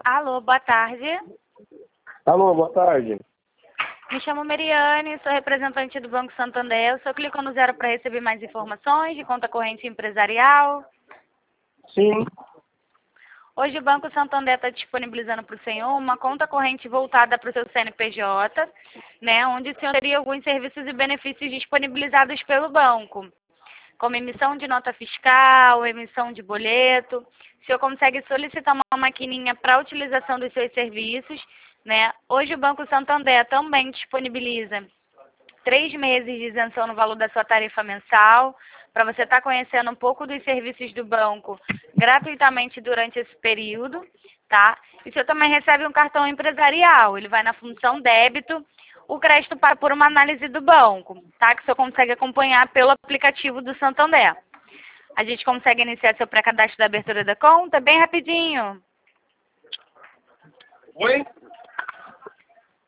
Alô, boa tarde. Alô, boa tarde. Me chamo Mariane, sou representante do Banco Santander. O senhor clicou no 0 para receber mais informações de conta corrente empresarial? Sim. Hoje o Banco Santander está disponibilizando para o senhor uma conta corrente voltada para o seu CNPJ, né, onde o senhor teria alguns serviços e benefícios disponibilizados pelo banco, como emissão de nota fiscal, emissão de boleto. O senhor consegue solicitar uma maquininha para a utilização dos seus serviços, né? Hoje o Banco Santander também disponibiliza 3 meses de isenção no valor da sua tarifa mensal, para você estar conhecendo um pouco dos serviços do banco gratuitamente durante esse período, tá? E o senhor também recebe um cartão empresarial, ele vai na função débito, o crédito para por uma análise do banco, tá? Que o senhor consegue acompanhar pelo aplicativo do Santander. A gente consegue iniciar seu pré-cadastro da abertura da conta bem rapidinho. Oi?